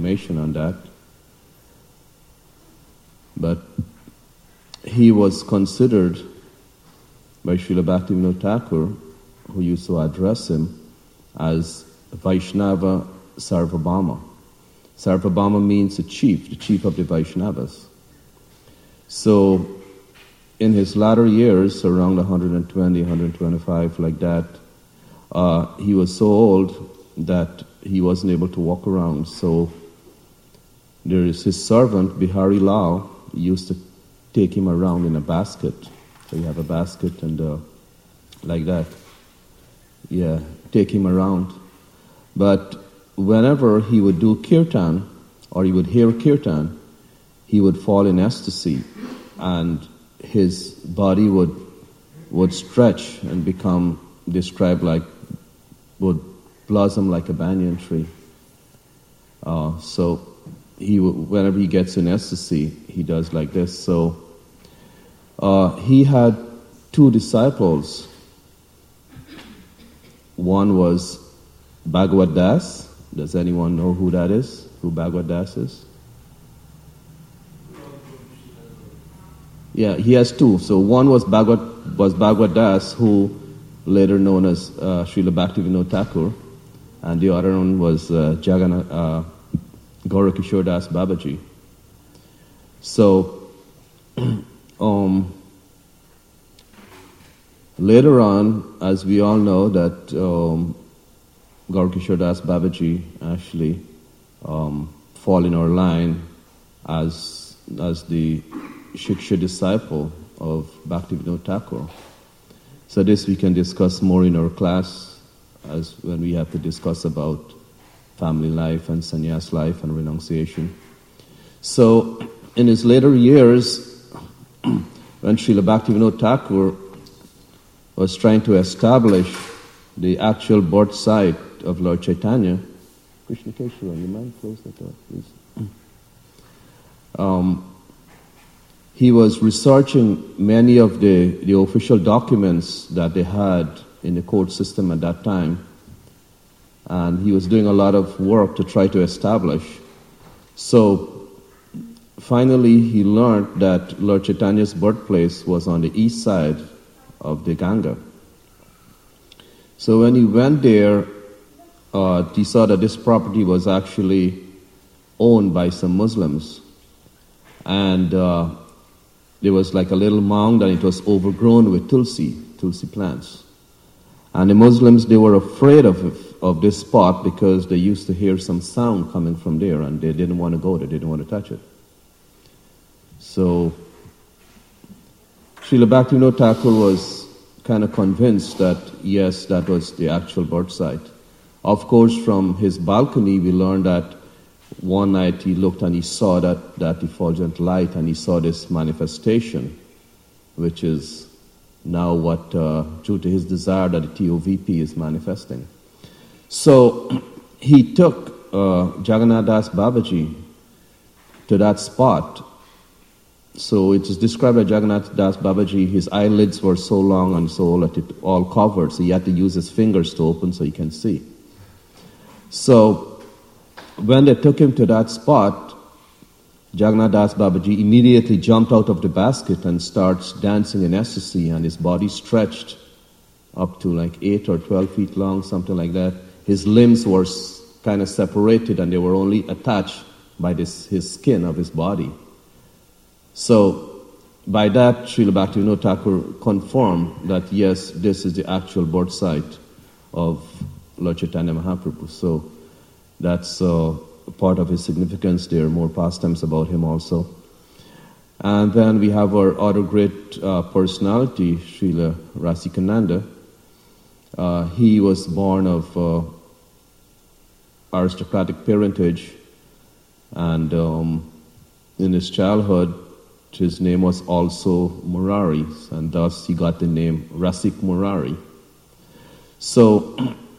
information on that. But he was considered by Srila Bhaktivinoda Thakur, who used to address him, as Vaishnava Sarvabhauma. Sarvabhauma means the chief of the Vaishnavas. So, in his latter years, around 120, 125, like that, he was so old that he wasn't able to walk around. So, there is his servant, Bihari Lal, used to take him around in a basket. So you have a basket and like that. Yeah, take him around. But whenever he would do kirtan, or he would hear kirtan, he would fall in ecstasy, and his body would stretch and become described like, would blossom like a banyan tree. So whenever he gets in ecstasy, he does like this. So he had two disciples. One was Bhagavad Das. Does anyone know who that is? Who Bhagavad Das is? Yeah, he has two. So one was Bhagavad Das, who later known as Srila Bhaktivinoda Thakur, and the other one was Gaurakishore Das Babaji. So later on, as we all know, that Gaurakishore Das Babaji actually fall in our line as the Shiksha disciple of Bhaktivinoda Thakur. So this we can discuss more in our class, as when we have to discuss about family life and sannyas life and renunciation. So in his later years, when Srila Bhaktivinoda Thakur was trying to establish the actual birth site of Lord Chaitanya, Krishna Keshava, you mind close that door, please? He was researching many of the official documents that they had in the court system at that time, and he was doing a lot of work to try to establish. So finally he learned that Lord Chaitanya's birthplace was on the east side of the Ganga. So when he went there, he saw that this property was actually owned by some Muslims, and there was like a little mound, and it was overgrown with tulsi plants. And the Muslims, they were afraid of this spot because they used to hear some sound coming from there, and they didn't want to go there, they didn't want to touch it. So Srila Bhaktivinoda Thakur was kind of convinced that yes, that was the actual birth site. Of course, from his balcony, we learned that one night he looked and he saw that effulgent light, and he saw this manifestation, which is now what, due to his desire, that the TOVP is manifesting. So he took Jagannath Das Babaji to that spot. So it is described by Jagannath Das Babaji, his eyelids were so long and so that it all covered, so he had to use his fingers to open so he can see. So when they took him to that spot, Jagannath Das Babaji immediately jumped out of the basket and starts dancing in ecstasy, and his body stretched up to like 8 or 12 feet long, something like that. His limbs were kind of separated, and they were only attached by his skin of his body. So by that, Srila Bhaktivinoda Thakur confirmed that yes, this is the actual birth site of Lord Chaitanya Mahaprabhu. So that's part of his significance. There are more pastimes about him also. And then we have our other great personality, Srila Rasikananda. He was born of aristocratic parentage, and in his childhood, his name was also Murari, and thus he got the name Rasik Murari. So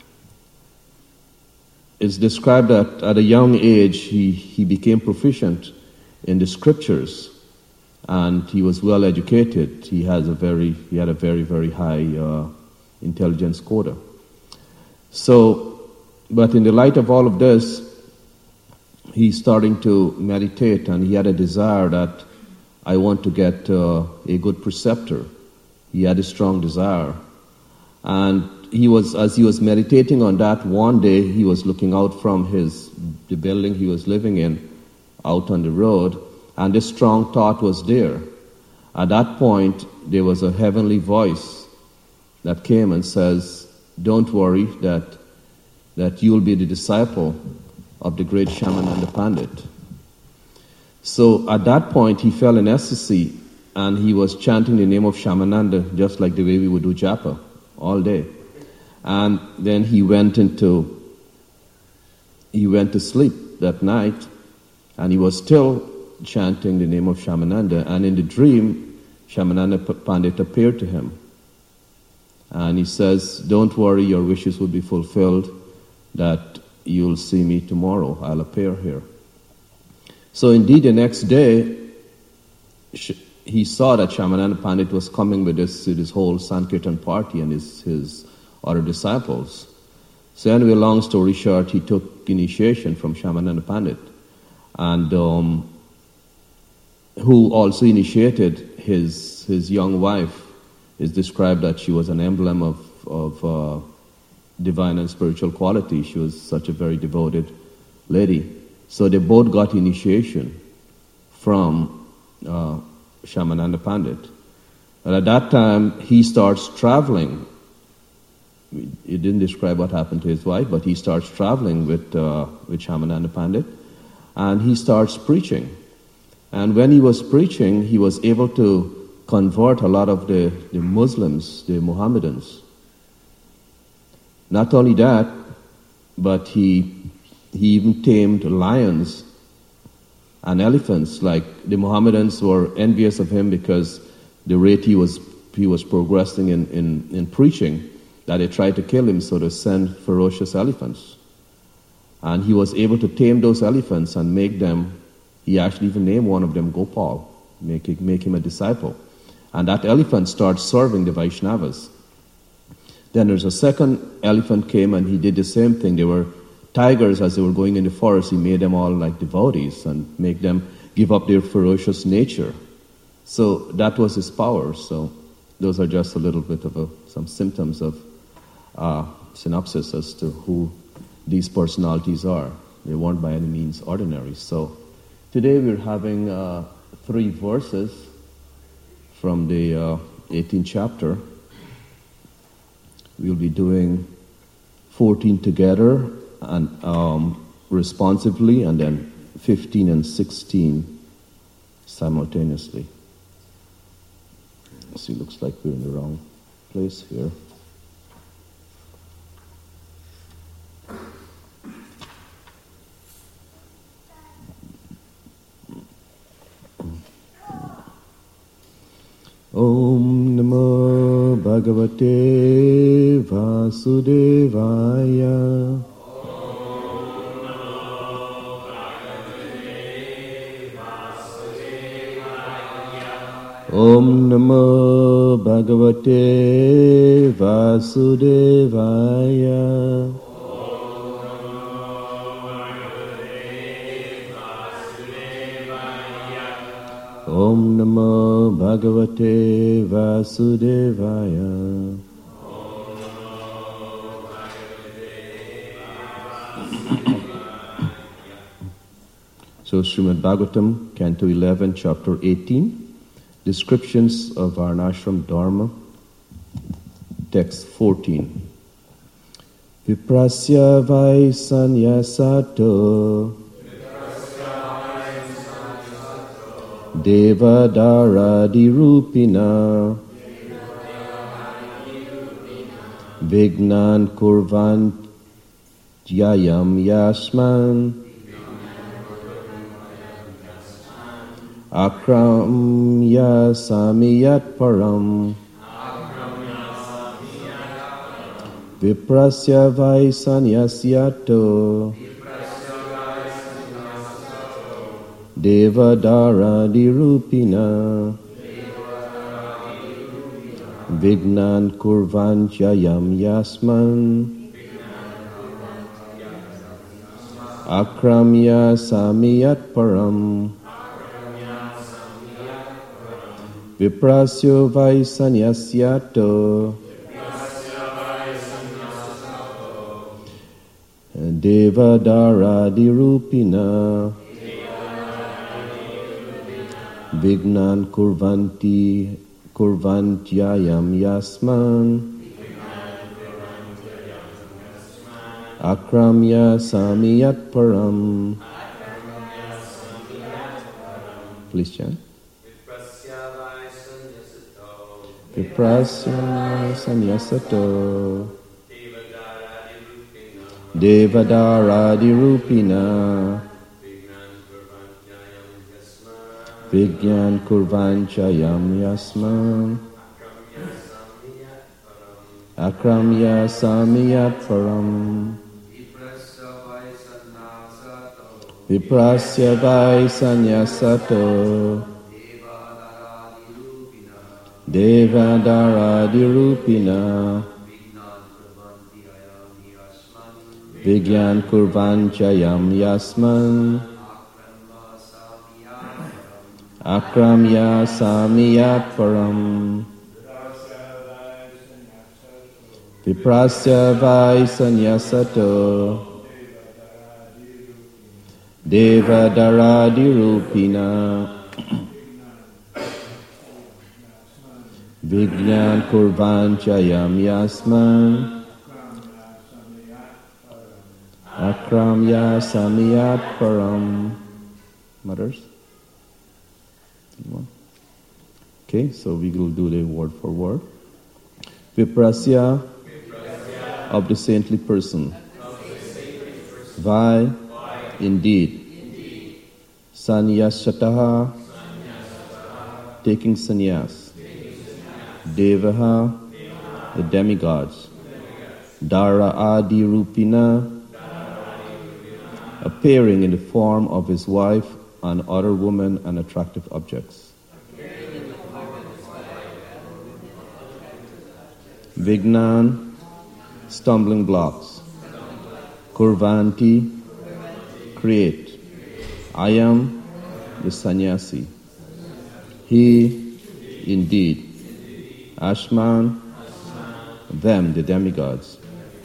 it's described that at a young age he became proficient in the scriptures, and he was well educated. He had a very, very high intelligence quota. So, but in the light of all of this, he's starting to meditate, and he had a desire that I want to get a good preceptor. He had a strong desire. And as he was meditating on that, one day he was looking out from the building he was living in, out on the road, and this strong thought was there. At that point, there was a heavenly voice that came and says, "Don't worry that you'll be the disciple of the great Shamananda Pandit." So at that point, he fell in ecstasy, and he was chanting the name of Shamananda just like the way we would do japa all day. And then he went to sleep that night, and he was still chanting the name of Shamananda. And in the dream, Shamananda Pandit appeared to him. And he says, "Don't worry, your wishes will be fulfilled, that you'll see me tomorrow. I'll appear here." So indeed, the next day, he saw that Shamananda Pandit was coming with his whole Sankirtan party and his other disciples. So anyway, long story short, he took initiation from Shamananda Pandit, and who also initiated his young wife. It's described that she was an emblem of divine and spiritual quality. She was such a very devoted lady. So they both got initiation from Shamananda Pandit. And at that time, he starts traveling. He didn't describe what happened to his wife, but he starts traveling with Shamananda Pandit, and he starts preaching. And when he was preaching, he was able to convert a lot of the Muslims, the Mohammedans. Not only that, but he even tamed lions and elephants. Like, the Mohammedans were envious of him because the rate he was progressing in preaching, that they tried to kill him, so they sent ferocious elephants. And he was able to tame those elephants and make them, he actually even named one of them Gopal, make him a disciple. And that elephant starts serving the Vaishnavas. Then there's a second elephant came, and he did the same thing. They were tigers. As they were going in the forest, he made them all like devotees and make them give up their ferocious nature. So that was his power. So those are just a little bit of some symptoms of synopsis as to who these personalities are. They weren't by any means ordinary. So today we're having 3 verses from the 18th chapter. We'll be doing 14 together and responsively, and then 15 and 16 simultaneously. See, looks like we're in the wrong place here. Om Namo Bhagavate Vasudevaya. Om Namo Bhagavate Vasudevaya. Om Namo Bhagavate Vasudevaya. So Srimad Bhagavatam, Canto 11, Chapter 18, Descriptions of Varnashram Dharma, Text 14. Viprasya vai sanyasato Devadaradi-rupina Vignan kurvant yayam yasman Akramya samiyat param Viprasya vai sanyasyato Devadaradi-rupina Vignan kurvanchayam yasman Akramya samiyat param. Viprasyo vai sanyasyato. Devadaradi-rupina. Vignan kurvantyayam yasman. Akramya samiyat param. Please chant. Viprasya sanyasato. Devadaradi-rupina. Vignan kurvanchayam yasman. Akramya samiyat param. Viprasya vai sanyasato. Devadaradi-rupina. Vigyan kurvanchayam yasman. Akramya samiyat param. Viprasya vai sanyasato. Devadaradi-rupina. Vigyan kurvanchayam yasman. Akramya samiyat param. Mothers? Okay, so we will do the word for word. Viprasya of the saintly person. Vai, indeed. Sanyasataha, taking sannyas. Devaha, the demigods. Dara adi rupina, appearing in the form of his wife and other women and attractive objects. Vignan, stumbling blocks. Kurvanti, create. I am the sannyasi. He, indeed. Ashman, them, the demigods.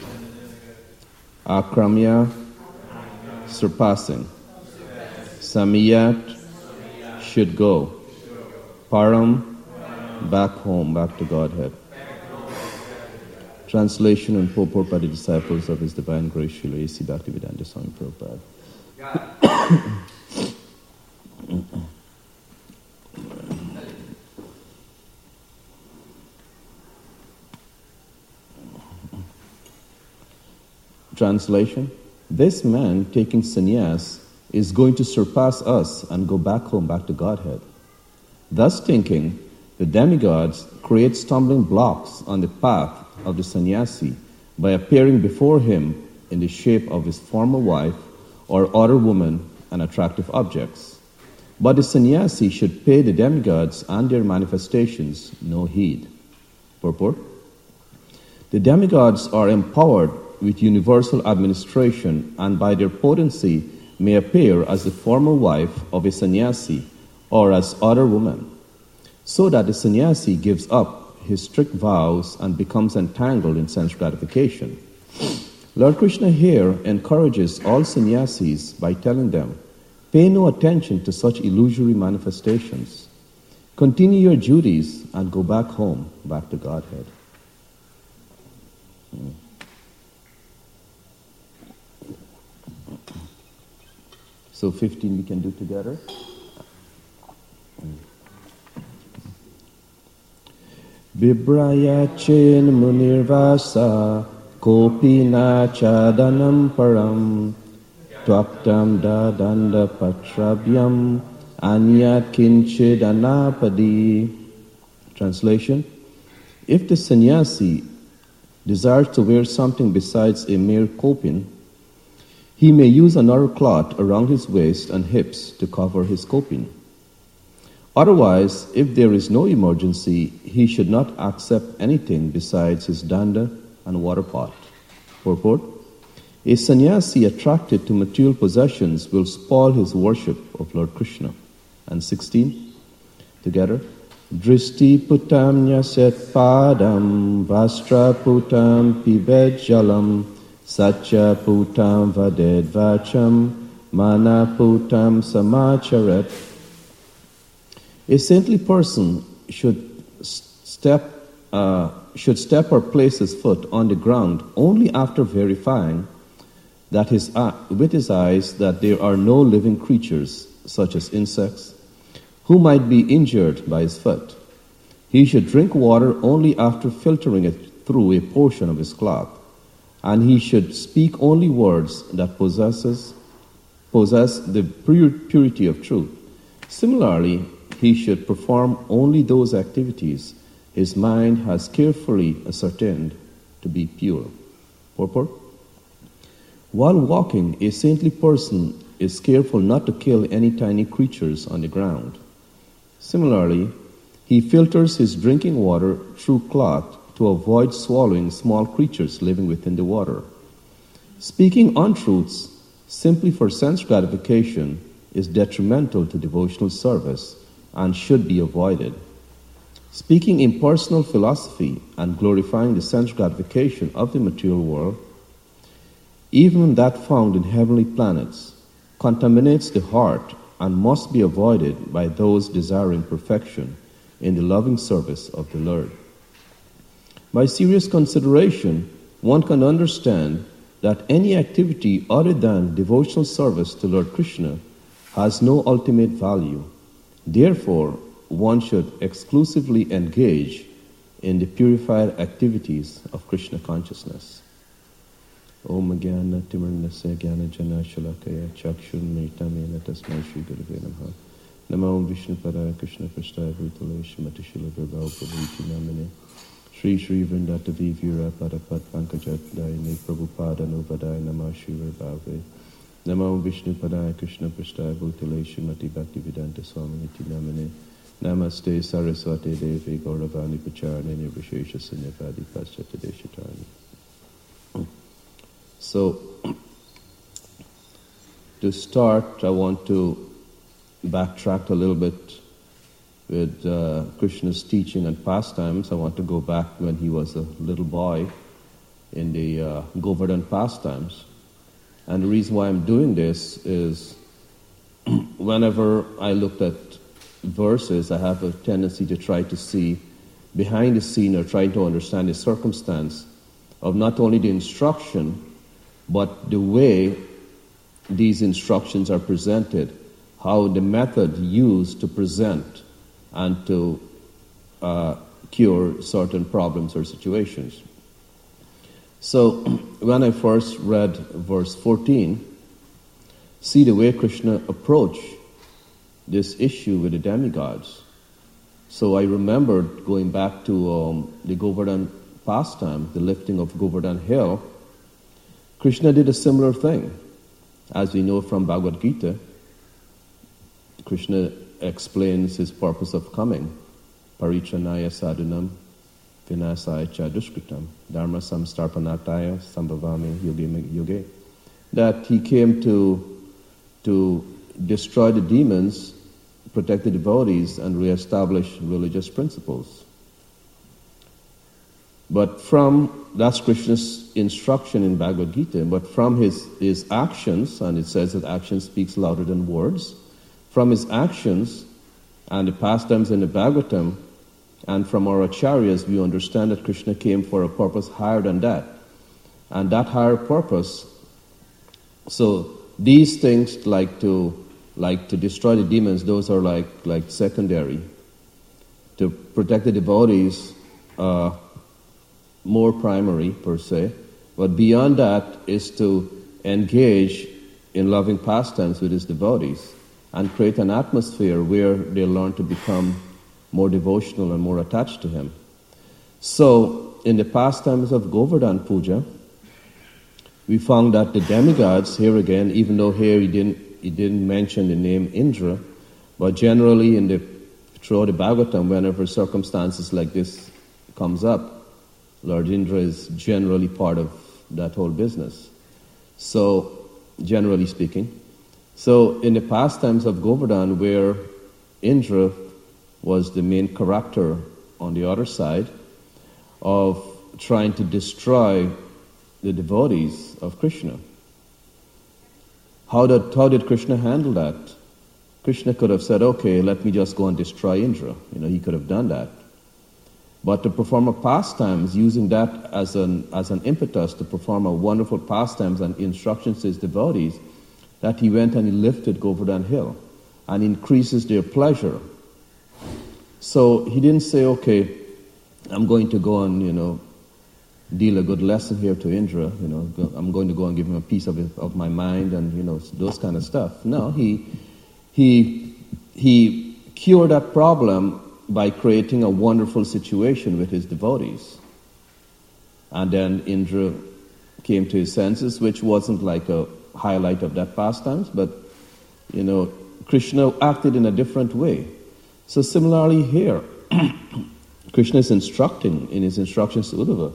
Akramya, surpassing. Samiyat, should go. Param, back home, back to Godhead. Translation and purport by the disciples of His Divine Grace Srila A.C. Bhaktivedanta Swami Prabhupada. Translation: this man taking sannyas is going to surpass us and go back home, back to Godhead. Thus thinking, the demigods create stumbling blocks on the path of the sannyasi by appearing before him in the shape of his former wife or other woman and attractive objects. But the sannyasi should pay the demigods and their manifestations no heed. Purport: the demigods are empowered with universal administration and by their potency may appear as the former wife of a sannyasi or as other women, so that the sannyasi gives up his strict vows and becomes entangled in sense gratification. Lord Krishna here encourages all sannyasis by telling them, pay no attention to such illusory manifestations. Continue your duties and go back home, back to Godhead. So 15 we can do together. Bibraya chen munirvasa kopina chadanam param twaktam dadanda patrabhyam anyat kinchid anapadi. Translation: if the sannyasi desires to wear something besides a mere kopin, he may use another cloth around his waist and hips to cover his kopin. Otherwise, if there is no emergency, he should not accept anything besides his danda and water pot. Purport: A sannyasi attracted to material possessions will spoil his worship of Lord Krishna. And 16, together. Dristi putam nyaset padam, vastra putam pibed jalam, satya putam vaded vacham, mana putam samacharet. A saintly person should step or place his foot on the ground only after verifying that with his eyes that there are no living creatures, such as insects, who might be injured by his foot. He should drink water only after filtering it through a portion of his cloth, and he should speak only words that possess the purity of truth. Similarly, he should perform only those activities his mind has carefully ascertained to be pure. Purport? While walking, a saintly person is careful not to kill any tiny creatures on the ground. Similarly, he filters his drinking water through cloth to avoid swallowing small creatures living within the water. Speaking untruths simply for sense gratification is detrimental to devotional service and should be avoided. Speaking impersonal philosophy and glorifying the sense gratification of the material world, even that found in heavenly planets, contaminates the heart and must be avoided by those desiring perfection in the loving service of the Lord. By serious consideration, one can understand that any activity other than devotional service to Lord Krishna has no ultimate value. Therefore, one should exclusively engage in the purified activities of Krishna consciousness. Om Jnana Timirnasya Jnana Jana Shalakaya Chakshun Mritamena Tasmai Shri Gurave Namaha Namo Vishnu Padaya Krishna Prasthaya Bhutale Shrimati Shila Virbhava Prabhuti Namane Shri Shri Vrindata Vivira Padapad Pankajat Dayane Prabhupada Nuvadaya Namah Shri Virbhave Namo Vishnu Padaya Krishna Prasthaya Bhutale Shrimati Bhaktivedanta Swaminiti Namane Namaste Saraswati Devi Gauravani Pacharane Nirvishesha Sunyavadi Paschata Deshatarani. So, to start, I want to backtrack a little bit with Krishna's teaching and pastimes. I want to go back when he was a little boy in the Govardhan pastimes. And the reason why I'm doing this is whenever I looked at verses, I have a tendency to try to see behind the scene or try to understand the circumstance of not only the instruction, but the way these instructions are presented, how the method used to present and to cure certain problems or situations. So, when I first read verse 14, see the way Krishna approached this issue with the demigods. So I remembered going back to the Govardhan pastime, the lifting of Govardhan Hill. Krishna did a similar thing. As we know from Bhagavad Gita, Krishna explains his purpose of coming. Parichanaya sadhunam vinasaya cha dushkritam dharma samstarpanataya sambhavami yuge yuge. That he came to destroy the demons, protect the devotees, and reestablish religious principles. But that's Krishna's instruction in Bhagavad Gita, but from his actions, and it says that action speaks louder than words, from his actions and the pastimes in the Bhagavatam, and from our acharyas, we understand that Krishna came for a purpose higher than that. And that higher purpose, so these things like to destroy the demons, those are like secondary. To protect the devotees, more primary per se, but beyond that is to engage in loving pastimes with his devotees and create an atmosphere where they learn to become more devotional and more attached to him. So, in the pastimes of Govardhan Puja, we found that the demigods, here again, even though here he didn't mention the name Indra, but generally throughout the Bhagavatam, whenever circumstances like this comes up, Lord Indra is generally part of that whole business. So, generally speaking. So, in the pastimes of Govardhan, where Indra was the main character on the other side of trying to destroy the devotees of Krishna. How did Krishna handle that? Krishna could have said, okay, let me just go and destroy Indra. He could have done that. But to perform a pastimes, using that as an impetus to perform a wonderful pastimes and instructions to his devotees, that he went and he lifted Govardhan Hill and increases their pleasure. So he didn't say, okay, I'm going to go and, deal a good lesson here to Indra, I'm going to go and give him a piece of my mind and, those kind of stuff. No, he cured that problem by creating a wonderful situation with his devotees. And then Indra came to his senses, which wasn't like a highlight of that pastimes, but, Krishna acted in a different way. So similarly here, Krishna is instructing in his instructions to Uddhava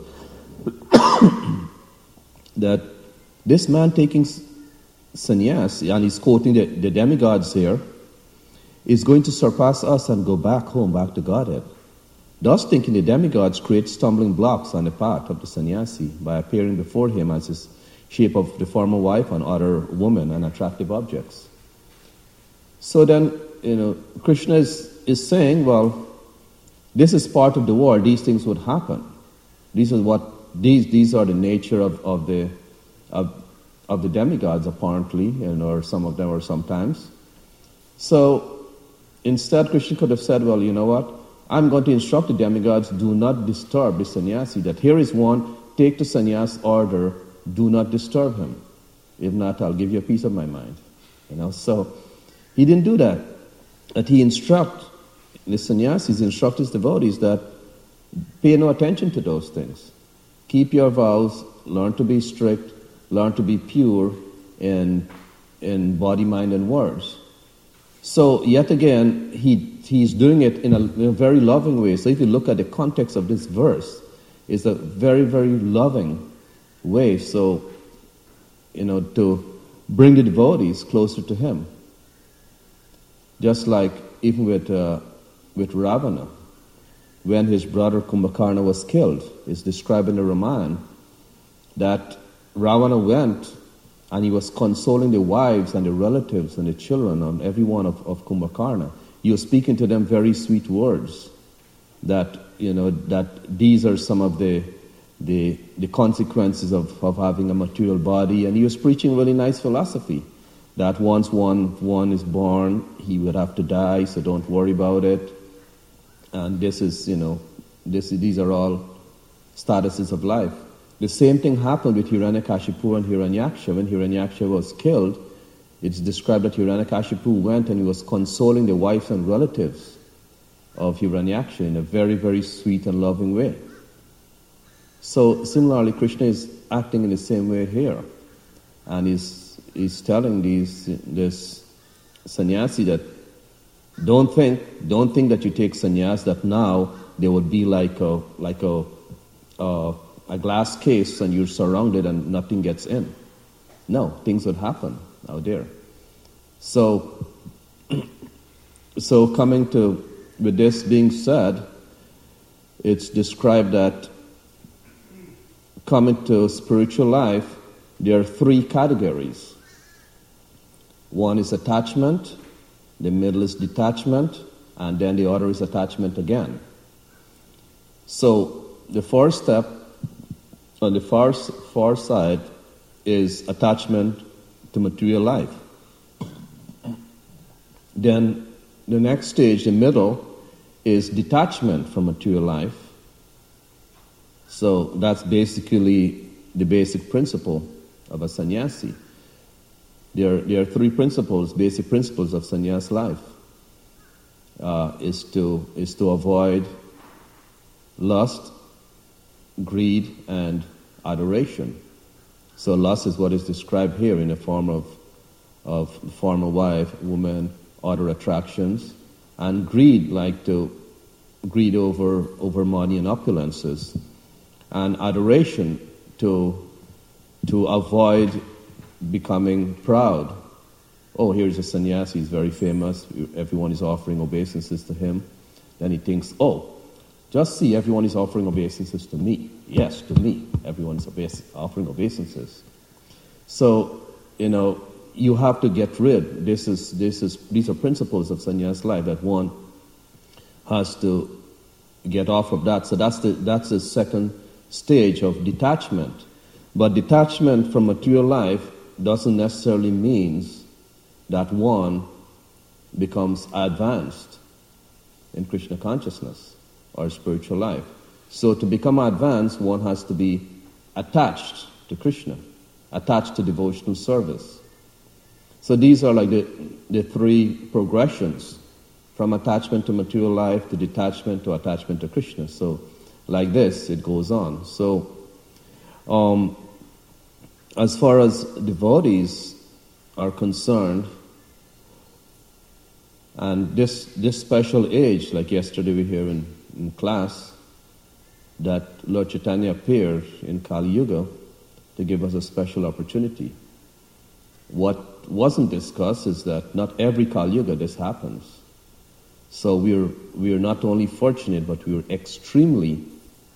that this man taking sannyas, and he's quoting the demigods here, is going to surpass us and go back home, back to Godhead. Thus thinking the demigods create stumbling blocks on the path of the sannyasi by appearing before him as his shape of the former wife and other women and attractive objects. So then, Krishna is saying, well, this is part of the world, these things would happen. These are the nature of the demigods, apparently, or some of them, or sometimes. So instead, Krishna could have said, well, you know what? I'm going to instruct the demigods, do not disturb the sannyasi. That here is one, take the sannyas order, do not disturb him. If not, I'll give you a piece of my mind. So he didn't do that. That he instruct the sannyasis, instruct his devotees that pay no attention to those things. Keep your vows, learn to be strict, learn to be pure in body, mind, and words. So yet again, he's doing it in a very loving way. So if you look at the context of this verse, it's a very, very loving way. So, to bring the devotees closer to him. Just like even with Ravana, when his brother Kumbhakarna was killed, it's described in the Ramayana that Ravana went and he was consoling the wives and the relatives and the children and everyone of Kumbhakarna. He was speaking to them very sweet words that, that these are some of the consequences of having a material body. And he was preaching really nice philosophy that once one is born, he would have to die, so don't worry about it. And this is, these are all statuses of life. The same thing happened with Hiranyakashipu and Hiranyaksha. When Hiranyaksha was killed, it's described that Hiranyakashipu went and he was consoling the wives and relatives of Hiranyaksha in a very, very sweet and loving way. So similarly, Krishna is acting in the same way here, and is telling this sannyasi that don't think that you take sannyas that now they would be like a glass case and you're surrounded and nothing gets in. No, things would happen out there. So coming to, with this being said, it's described that coming to spiritual life, there are three categories. One is attachment, the middle is detachment, and then the other is attachment again. So the first step on the far side is attachment to material life. Then the next stage, the middle, is detachment from material life. So that's basically the basic principle of a sannyasi. There are three principles, basic principles of sannyas life. Is to avoid lust, greed, and adoration. So lust is what is described here in the form of former wife, woman, other attractions, and greed, like to greed over money and opulences, and adoration to avoid becoming proud. Oh, here's a sannyasi, he's very famous, everyone is offering obeisances to him. Then he thinks, oh, just see, everyone is offering obeisances to me. Yes, to me, everyone is offering obeisances. So, you have to get rid. These are principles of sannyas life that one has to get off of that. So that's the second stage of detachment. But detachment from material life doesn't necessarily mean that one becomes advanced in Krishna consciousness or spiritual life. So to become advanced, one has to be attached to Krishna, attached to devotional service. So these are like the three progressions, from attachment to material life to detachment to attachment to Krishna. So like this, it goes on. So as far as devotees are concerned, and this special age, like yesterday we hear in class, that Lord Chaitanya appeared in Kali Yuga to give us a special opportunity. What wasn't discussed is that not every Kali Yuga this happens. So we're not only fortunate, but we're extremely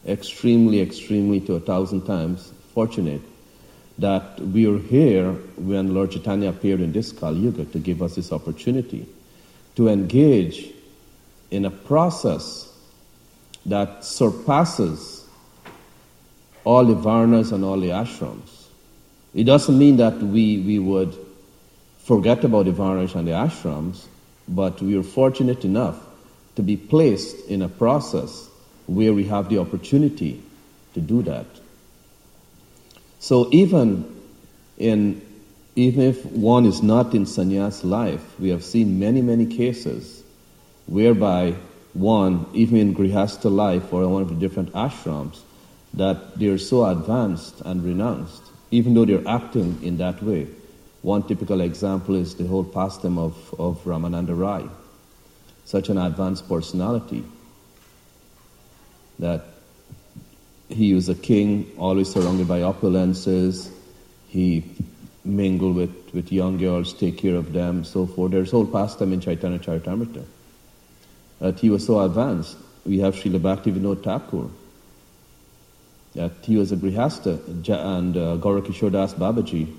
to 1,000 times fortunate that we are here when Lord Chaitanya appeared in this Kali Yuga to give us this opportunity to engage in a process that surpasses all the varnas and all the ashrams. It doesn't mean that we would forget about the varnas and the ashrams, but we are fortunate enough to be placed in a process where we have the opportunity to do that. So even if one is not in sannyas life, we have seen many cases whereby one, even in grihastha life or one of the different ashrams, that they're so advanced and renounced, even though they're acting in that way. One typical example is the whole pastime of Ramananda Rai, such an advanced personality that he was a king, always surrounded by opulences. He mingled with young girls, take care of them, so forth. There's whole pastime in Chaitanya Charitamrita. That he was so advanced. We have Srila Bhaktivinoda Thakur, that he was a grihastha, and Gaurakishore Das Babaji,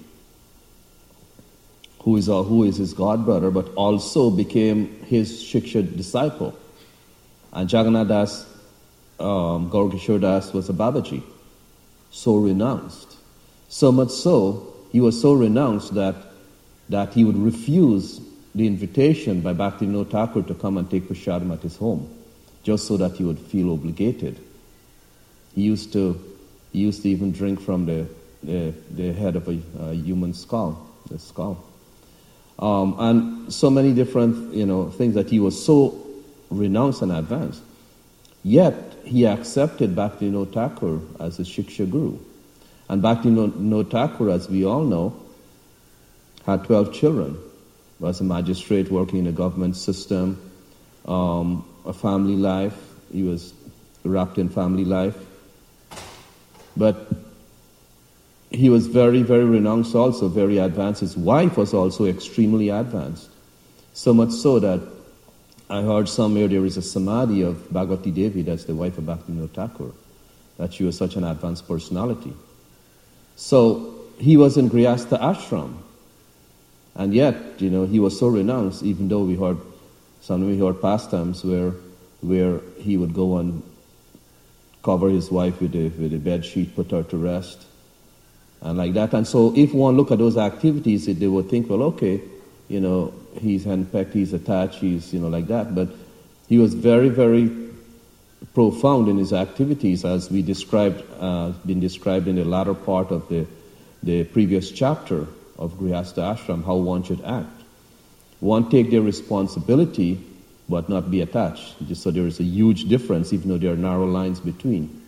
who is his godbrother, but also became his Shiksha disciple. And Jagannath Das, Gaurakishore Das was a Babaji, so renounced. So much so, he was so renounced that he would refuse the invitation by Bhaktivinoda Thakur to come and take prasadam at his home, just so that he would feel obligated. He used to even drink from the head of a human skull, the skull. And so many different, things that he was so renounced and advanced. Yet, he accepted Bhaktivinoda Thakur as his Shiksha Guru. And Bhaktivinoda Thakur, as we all know, had 12 children, was a magistrate working in a government system, a family life. He was wrapped in family life. But he was very, very renounced also, very advanced. His wife was also extremely advanced. So much so that I heard somewhere there is a samadhi of Bhagavati Devi, that's the wife of Bhaktivinoda Thakur, that she was such an advanced personality. So he was in Grihastha ashram, and yet, he was so renounced, even though we heard pastimes where he would go and cover his wife with a bed sheet, put her to rest, and like that. And so if one look at those activities, they would think, well, okay, he's henpecked, he's attached, he's, like that. But he was very, very profound in his activities, as we been described in the latter part of the previous chapter of Grihastha Ashram, how one should act. One take their responsibility, but not be attached. So there is a huge difference, even though there are narrow lines between.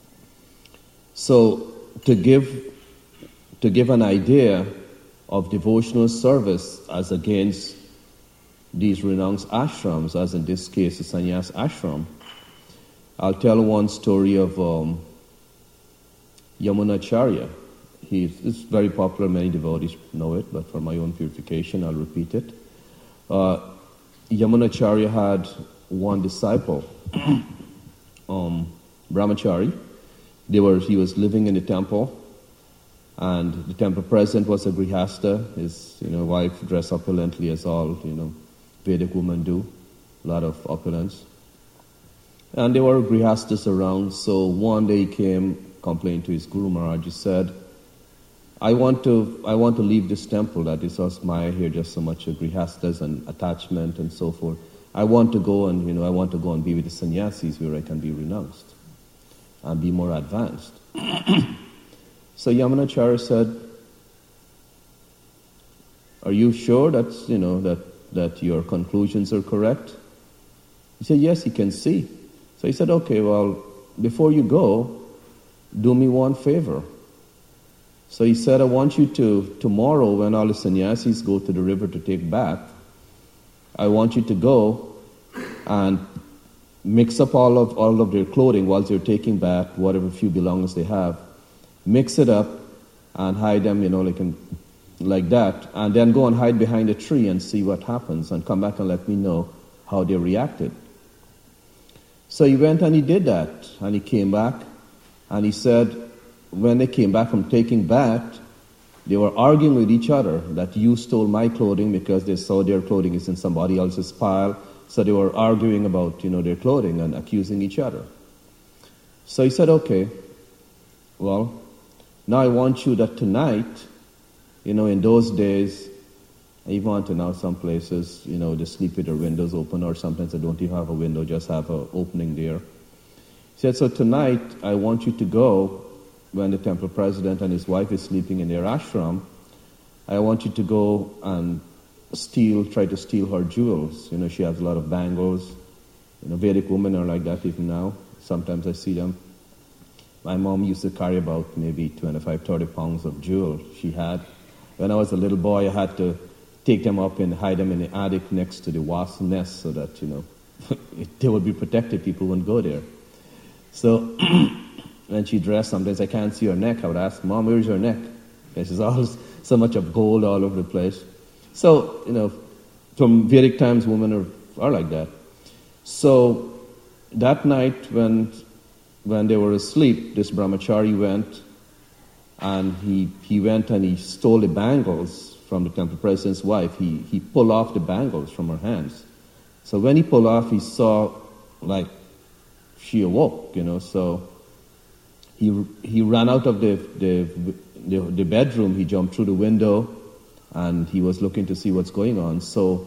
So to give an idea of devotional service as against these renounced ashrams, as in this case the sannyas ashram, I'll tell one story of Yamunacharya it's very popular, many devotees know it, but for my own purification, I'll repeat it. Yamunacharya had one disciple, Brahmachari. He was living in the temple, and the temple president was a grihasta. His wife dressed opulently as all Vedic women do, a lot of opulence. And there were grihastas around, so one day he came, complained to his Guru Maharaj. He said, I want to leave this temple, that is us Maya here, just so much of grihastas and attachment and so forth. I want to go and be with the sannyasis where I can be renounced and be more advanced. So Yamunacharya said, are you sure that your conclusions are correct? He said, yes, he can see. So he said, okay, well, before you go, do me one favor. So he said, I want you to, tomorrow when all the sannyasis go to the river to take bath, I want you to go and mix up all of their clothing while they're taking bath, whatever few belongings they have, mix it up and hide them, like that, and then go and hide behind a tree and see what happens and come back and let me know how they reacted. So he went and he did that, and he came back and he said, when they came back from taking bath, they were arguing with each other that you stole my clothing because they saw their clothing is in somebody else's pile. So they were arguing about, their clothing and accusing each other. So he said, okay, well, now I want you that tonight, in those days, even until now some places, they sleep with their windows open, or sometimes they don't even have a window, just have an opening there. He said, so tonight I want you to go, when the temple president and his wife is sleeping in their ashram, I want you to go and try to steal her jewels. She has a lot of bangles. Vedic women are like that even now. Sometimes I see them. My mom used to carry about maybe 25, 30 pounds of jewels she had. When I was a little boy, I had to take them up and hide them in the attic next to the wasp nest so that, they would be protected, people wouldn't go there. So when she dressed, sometimes I can't see her neck. I would ask, Mom, where's your neck? And she's always so much of gold all over the place. So, from Vedic times, women are like that. So that night when they were asleep, this brahmachari went and he went and he stole the bangles from the temple president's wife. He pulled off the bangles from her hands. So when he pulled off, he saw like she awoke, so he ran out of the bedroom, he jumped through the window, and he was looking to see what's going on. So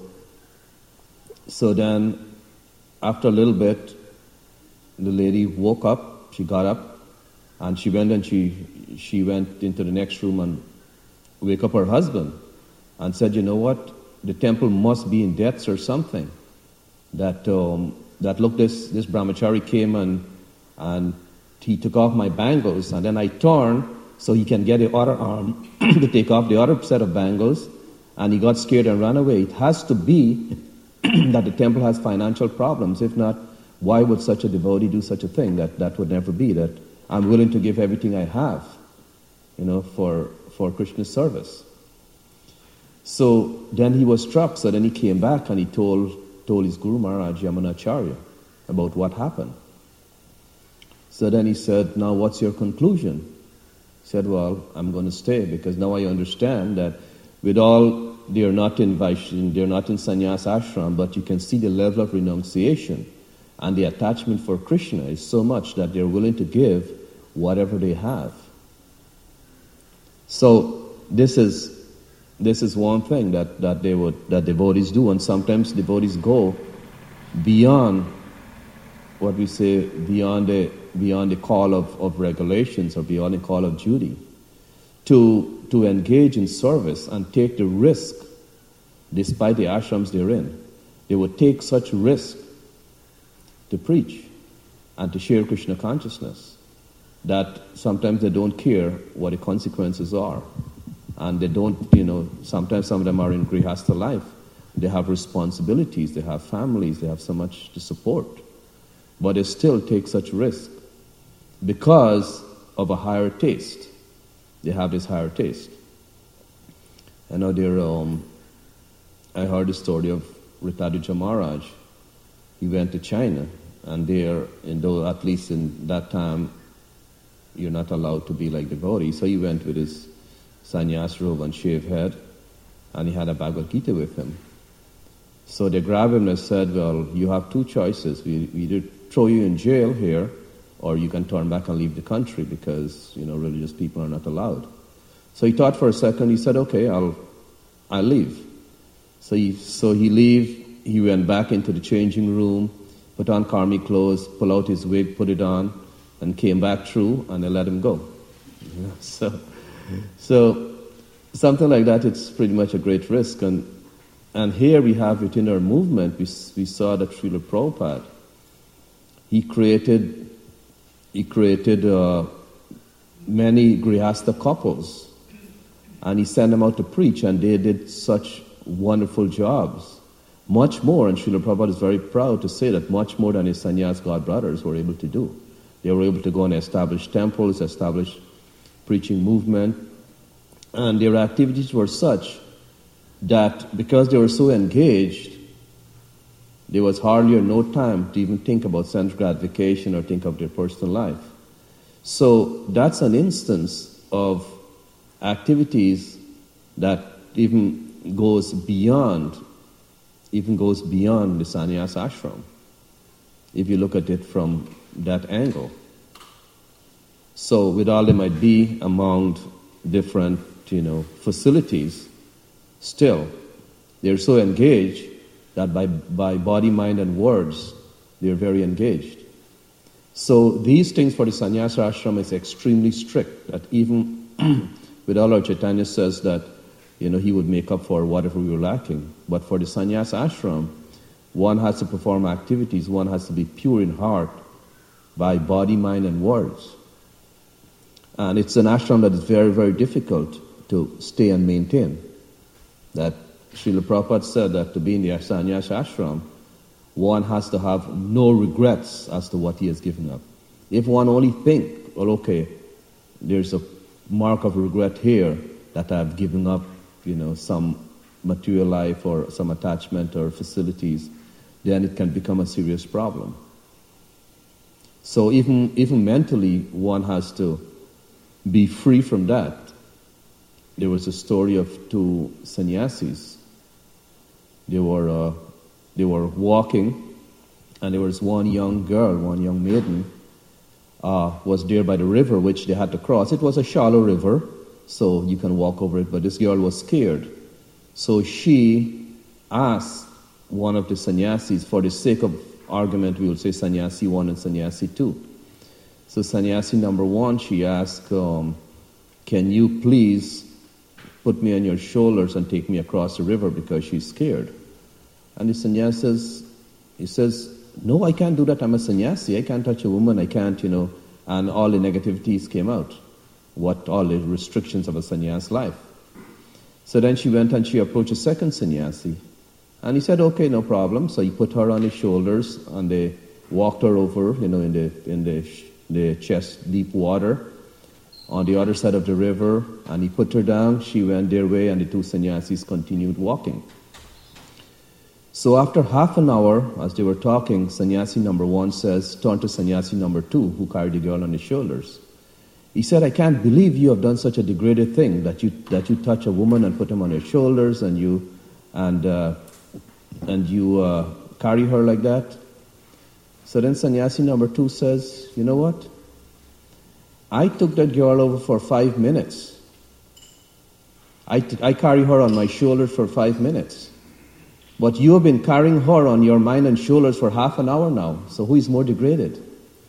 then, after a little bit, the lady woke up, she got up, and she went into the next room and wake up her husband, and said, you know what, the temple must be in debts or something. That look, this brahmachari came and he took off my bangles, and then I torn so he can get the other arm to take off the other set of bangles, and he got scared and ran away. It has to be that the temple has financial problems. If not, why would such a devotee do such a thing? That would never be. That I'm willing to give everything I have, for Krishna's service. So then he was struck. So then he came back and he told his Guru Maharaj, Yamunacharya, about what happened. So then he said, now what's your conclusion? He said, well, I'm going to stay because now I understand that with all, they're not in sannyas ashram, but you can see the level of renunciation and the attachment for Krishna is so much that they're willing to give whatever they have. So this is one thing that devotees do, and sometimes devotees go beyond what we say, beyond the call of regulations or beyond the call of duty, to engage in service and take the risk, despite the ashrams they're in. They would take such risk to preach and to share Krishna consciousness that sometimes they don't care what the consequences are. And they don't, sometimes some of them are in grihastha life. They have responsibilities, they have families, they have so much to support. But they still take such risk because of a higher taste. they have this higher taste. I know I heard the story of Ritaduja Maharaj. He went to China, and there, though at least in that time, you're not allowed to be like devotee, so he went with his sannyas robe and shaved head, and he had a Bhagavad Gita with him. So they grabbed him and said, well, you have two choices. We either throw you in jail here, or you can turn back and leave the country because, religious people are not allowed. So he thought for a second. He said, okay, I'll leave. So he went back into the changing room, put on karmic clothes, pull out his wig, put it on, and came back through, and they let him go. So something like that, it's pretty much a great risk. And here we have within our movement, we saw that Srila Prabhupada, he created many Grihastha couples, and he sent them out to preach, and they did such wonderful jobs. Much more, and Srila Prabhupada is very proud to say that much more than his sannyas godbrothers were able to do. They were able to go and establish temples, establish preaching movement, and their activities were such that because they were so engaged, there was hardly or no time to even think about sense gratification or think of their personal life. So that's an instance of activities that even goes beyond the sannyas ashram, if you look at it from that angle. So with all they might be among different, facilities, still, they're so engaged that by body, mind, and words, they're very engaged. So these things for the sannyasa ashram is extremely strict, that even with all our Chaitanya says that, he would make up for whatever we were lacking. But for the sannyasa ashram, one has to perform activities, one has to be pure in heart by body, mind, and words. And it's an ashram that is very, very difficult to stay and maintain. That Srila Prabhupada said that to be in the sannyasa ashram, one has to have no regrets as to what he has given up. If one only think, well, okay, there's a mark of regret here that I've given up, some material life or some attachment or facilities, then it can become a serious problem. So even mentally, one has to be free from that. There was a story of two sannyasis. They were walking, and there was one young maiden, was there by the river which they had to cross. It was a shallow river, so you can walk over it, but this girl was scared. So she asked one of the sannyasis, for the sake of argument, we would say sannyasi 1 and sannyasi 2. So sannyasi number 1, she asked, can you please put me on your shoulders and take me across the river, because she's scared. And the sannyasi says, no, I can't do that, I'm a sannyasi, I can't touch a woman, I can't, and all the negativities came out, all the restrictions of a sannyas life. So then she went and she approached a second sannyasi, and he said, okay, no problem. So he put her on his shoulders, and they walked her over, in the chest deep water, on the other side of the river, and he put her down, she went their way, and the two sannyasis continued walking. So after half an hour, as they were talking, sannyasi number 1 says, turn to sannyasi number 2, who carried the girl on his shoulders. He said, I can't believe you have done such a degraded thing, that you touch a woman and put him on your shoulders, and you carry her like that. So then sannyasi number 2 says, you know what? I took that girl over for 5 minutes. I carry her on my shoulders for 5 minutes. But you have been carrying her on your mind and shoulders for half an hour now. So who is more degraded?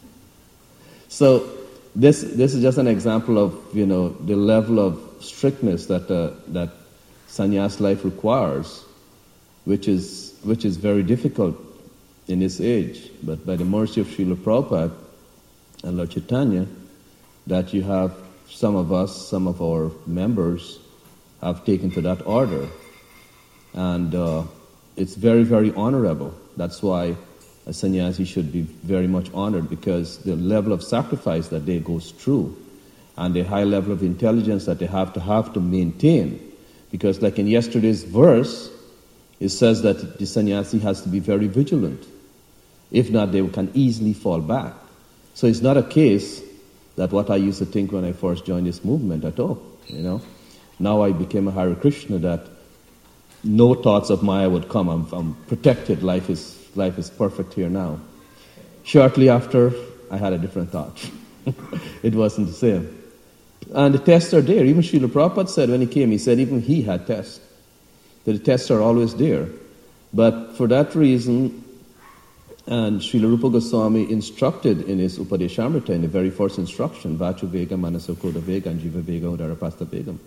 So this is just an example of, the level of strictness that sannyas life requires, which is very difficult in this age. But by the mercy of Srila Prabhupada and Lord Chaitanya, that you have some of our members have taken to that order. And it's very, very honorable. That's why a sannyasi should be very much honored, because the level of sacrifice that they goes through, and the high level of intelligence that they have to maintain. Because like in yesterday's verse, it says that the sannyasi has to be very vigilant. If not, they can easily fall back. So it's not a case that what I used to think when I first joined this movement at all, Now I became a Hare Krishna, that no thoughts of Maya would come. I'm protected. Life is perfect here now. Shortly after, I had a different thought. It wasn't the same. And the tests are there. Even Srila Prabhupada said when he came, he said even he had tests. The tests are always there. But for that reason, and Srila Rupa Goswami instructed in his Upadeshamrita, in the very first instruction, Vachu Vega, Manasokoda Vega, and Jiva Vega, Udarapasta Vegam.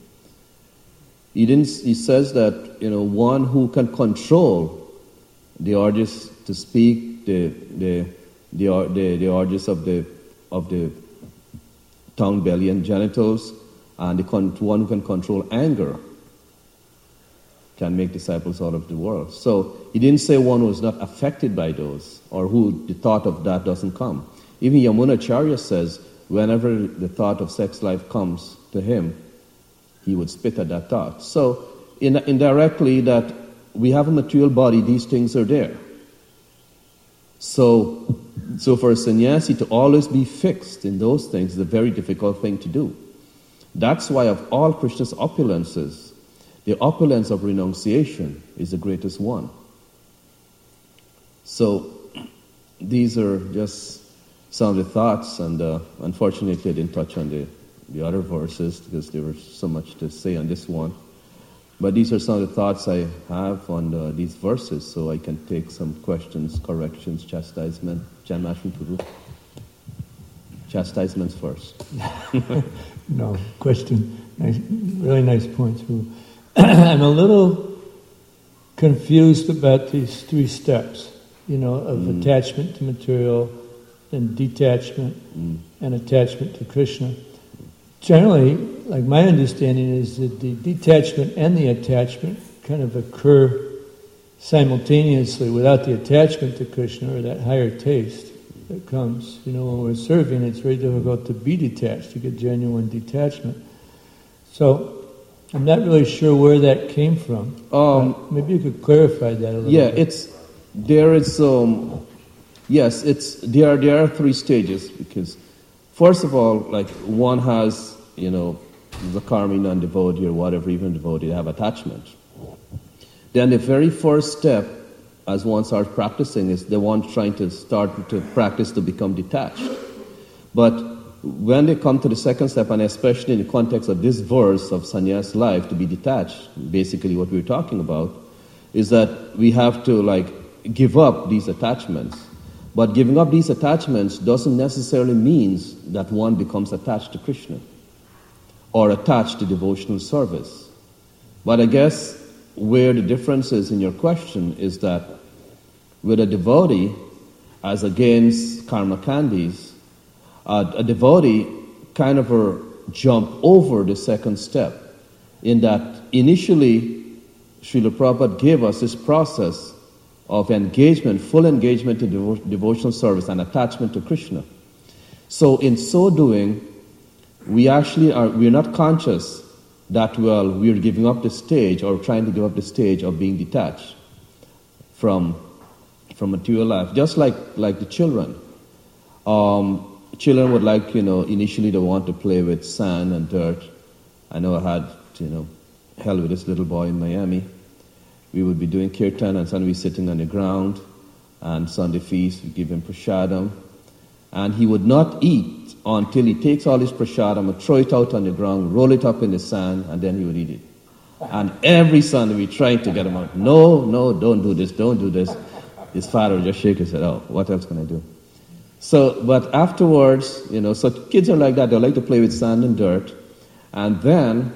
He says that, one who can control the urges to speak, the urges of the tongue, belly, and genitals, and one who can control anger can make disciples out of the world. So he didn't say one who is not affected by those, or who the thought of that doesn't come. Even Yamunacharya says whenever the thought of sex life comes to him, he would spit at that thought. So indirectly, that we have a material body, these things are there. So for a sannyasi to always be fixed in those things is a very difficult thing to do. That's why of all Krishna's opulences, the opulence of renunciation is the greatest one. So these are just some of the thoughts, and unfortunately I didn't touch on the other verses because there was so much to say on this one. But these are some of the thoughts I have on these verses, so I can take some questions, corrections, chastisement. Janmashmi Puru. Chastisements first. No, question. Nice, really nice points. I'm a little confused about these three steps, of attachment to material, and detachment, and attachment to Krishna. Generally, like my understanding is that the detachment and the attachment kind of occur simultaneously without the attachment to Krishna, or that higher taste that comes. When we're serving, it's very difficult to be detached, to get genuine detachment. So I'm not really sure where that came from. Maybe you could clarify that a little bit. There are three stages, because first of all, like one has, the karmi, non-devotee, or whatever, even devotee, they have attachment. Then the very first step, as one starts practicing, is the one trying to start to practice to become detached. But when they come to the second step, and especially in the context of this verse of sannyas life, to be detached, basically what we're talking about, is that we have to give up these attachments. But giving up these attachments doesn't necessarily mean that one becomes attached to Krishna or attached to devotional service. But I guess where the difference is in your question is that with a devotee, as against karma candies, a devotee kind of jump over the second step, in that initially Srila Prabhupada gave us this process of engagement, full engagement in devotional service and attachment to Krishna. So in so doing, we're not conscious that, we're giving up the stage, or trying to give up the stage of being detached from material life. Just like the children. Children would initially they want to play with sand and dirt. I know I had, hell with this little boy in Miami. We would be doing kirtan, and suddenly sitting on the ground, and Sunday feast, we give him prasadam, and he would not eat until he takes all his prasadam and throw it out on the ground, roll it up in the sand, and then he would eat it. And every Sunday we tried to get him out. No, don't do this. His father would just shake his head, what else can I do? So, but afterwards, so kids are like that, they like to play with sand and dirt, and then,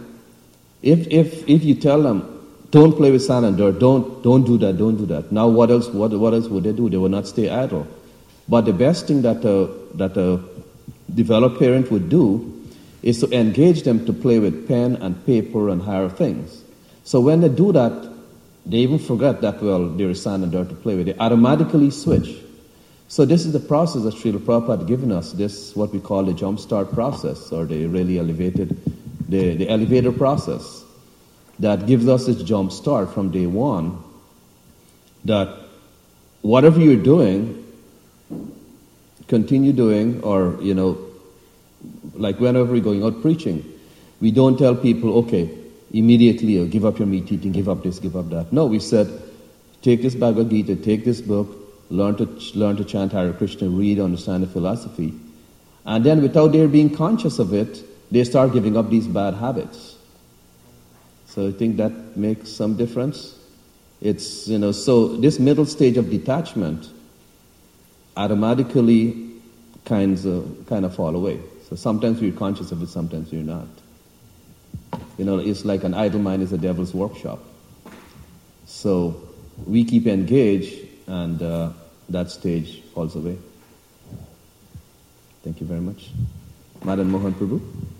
if you tell them, don't play with sand and dirt, don't do that. Now what else would they do? They would not stay idle. But the best thing that a developed parent would do is to engage them to play with pen and paper and higher things. So when they do that, they even forget that, there is sand and dirt to play with. They automatically switch. So this is the process that Srila Prabhupada had given us, this what we call the jumpstart process, or the really elevated, the elevator process, that gives us this jumpstart from day one, that whatever you're doing, continue doing, or, like whenever we're going out preaching, we don't tell people, okay, immediately, give up your meat eating, give up this, give up that. No, we said, take this Bhagavad Gita, take this book, learn to chant Hare Krishna, read, understand the philosophy, and then without their being conscious of it, they start giving up these bad habits. So I think that makes some difference. It's, so this middle stage of detachment automatically kind of fall away. So sometimes we're conscious of it, sometimes we're not. It's like an idle mind is a devil's workshop. So we keep engaged, and that stage falls away. Thank you very much. Madan Mohan Prabhu?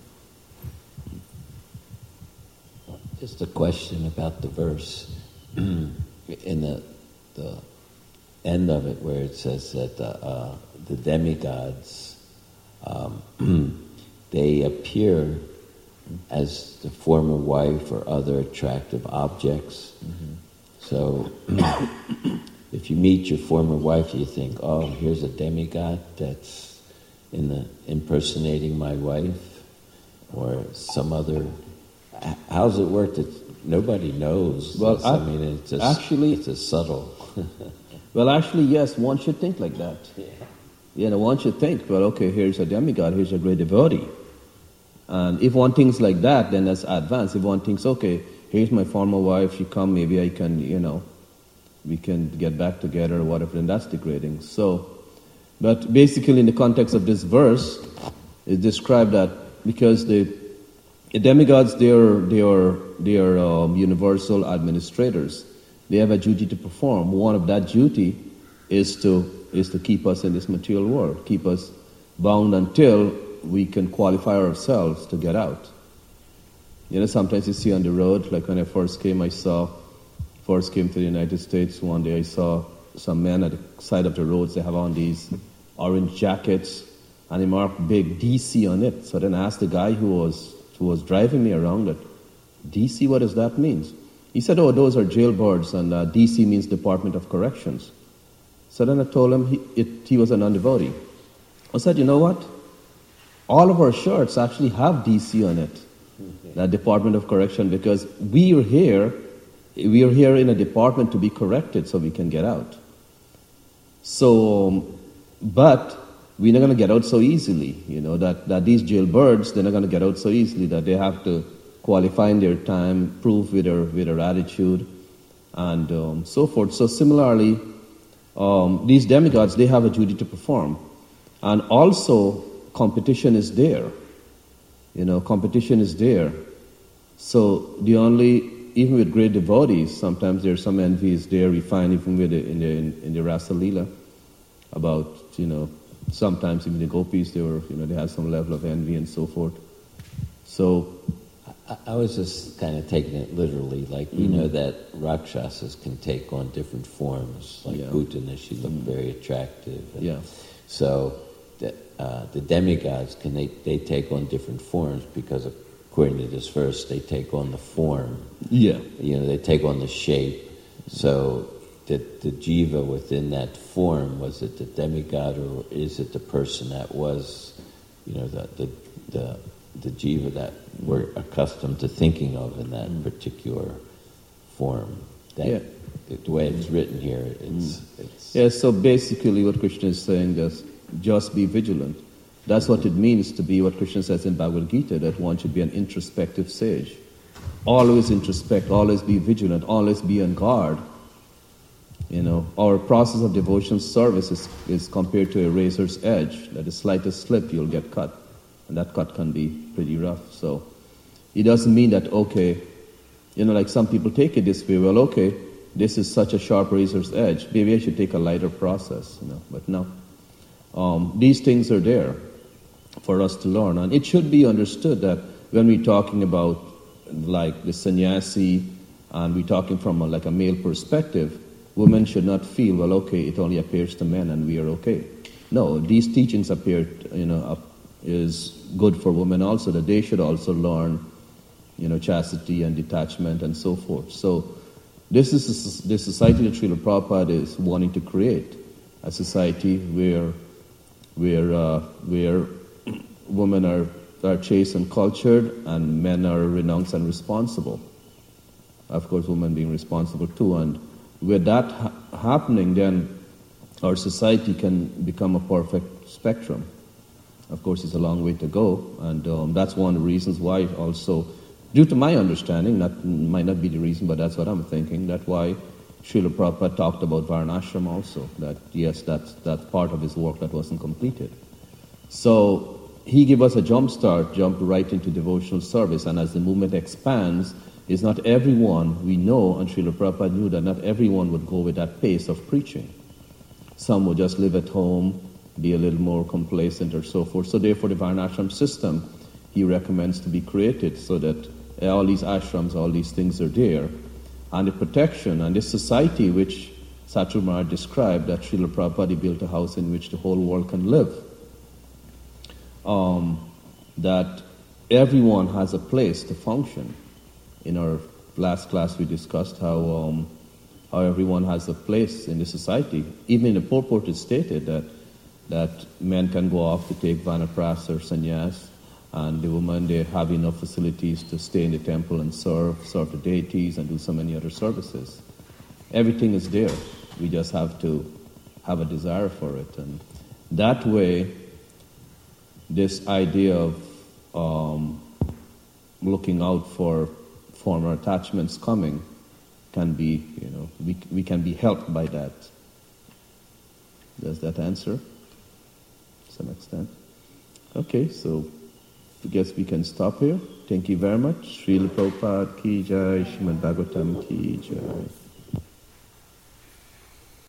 Just a question about the verse in the end of it, where it says that the demigods, they appear as the former wife or other attractive objects. Mm-hmm. So if you meet your former wife, you think, oh, here's a demigod that's impersonating my wife, or some other. How's it work? That nobody knows. Well, it's a subtle. Well, actually, yes, one should think like that. Yeah. One should think, well, okay, here's a demigod, here's a great devotee. And if one thinks like that, then that's advanced. If one thinks, okay, here's my former wife, she come, maybe I can, we can get back together or whatever, then that's degrading. So, but basically in the context of this verse, it described that because the demigods, they are universal administrators. They have a duty to perform. One of that duty is to keep us in this material world, keep us bound until we can qualify ourselves to get out. Sometimes you see on the road, like when I first came to the United States, one day I saw some men at the side of the roads, they have on these orange jackets, and they mark big DC on it. So then I asked the guy who was driving me around, that, DC, what does that mean? He said, oh, those are jailbirds, and DC means Department of Corrections. So then I told him he was a non-devotee. I said, you know what? All of our shirts actually have DC on it, that Department of Correction, because we are here in a department to be corrected so we can get out. So, but we're not going to get out so easily, that these jailbirds, they're not going to get out so easily, that they have to qualify in their time, prove with their attitude, and so forth. So similarly, these demigods, they have a duty to perform. And also, competition is there. Competition is there. So even with great devotees, sometimes there's some envy is there. We find even in the Rasa Leela about, sometimes even the gopis, they have some level of envy and so forth. So I was just kind of taking it literally, like we know that Rakshasas can take on different forms, like Bhutana, she looked very attractive. So the demigods, they take on different forms, because according to this verse, they take on the form. Yeah. They take on the shape. So the jiva within that form, was it the demigod, or is it the person that was, the jiva that we're accustomed to thinking of in that particular form? The way it's written here, it's so basically what Krishna is saying is, just be vigilant. That's what it means to be what Krishna says in Bhagavad Gita, that one should be an introspective sage. Always introspect, always be vigilant, always be on guard. Our process of devotion service is compared to a razor's edge, that the slightest slip you'll get cut. And that cut can be pretty rough. So it doesn't mean that, okay, like some people take it this way, well, okay, this is such a sharp razor's edge, maybe I should take a lighter process, but no. These things are there for us to learn. And it should be understood that when we're talking about like the sannyasi, and we're talking from a male perspective, women should not feel, well, okay, it only appears to men and we are okay. No, these teachings is good for women also, that they should also learn, chastity and detachment and so forth. So this is the society that Srila Prabhupada is wanting to create, a society where women are chaste and cultured and men are renounced and responsible. Of course, women being responsible too. And with that happening, then our society can become a perfect spectrum. Of course, it's a long way to go, and that's one of the reasons why also, due to my understanding, might not be the reason, but that's what I'm thinking, that's why Srila Prabhupada talked about Varnashram also, that yes, that's part of his work that wasn't completed. So he gave us a jump right into devotional service, and as the movement expands, is not everyone, we know, and Srila Prabhupada knew that not everyone would go with that pace of preaching. Some would just live at home, be a little more complacent or so forth. So therefore the Varnashram system he recommends to be created so that all these ashrams, all these things are there. And the protection and this society which Satyajit Maharaj described, that Srila Prabhupada built a house in which the whole world can live. That everyone has a place to function. In our last class we discussed how everyone has a place in the society. Even in the purport it stated that men can go off to take vanaprastha or sannyas, and the women, they have enough facilities to stay in the temple and serve the deities and do so many other services. Everything is there. We just have to have a desire for it. And that way, this idea of looking out for former attachments coming can be, we can be helped by that. Does that answer? To some extent. Okay, so I guess we can stop here. Thank you very much. Srila Prabhupada ki jai, Srimad Bhagavatam ki jai.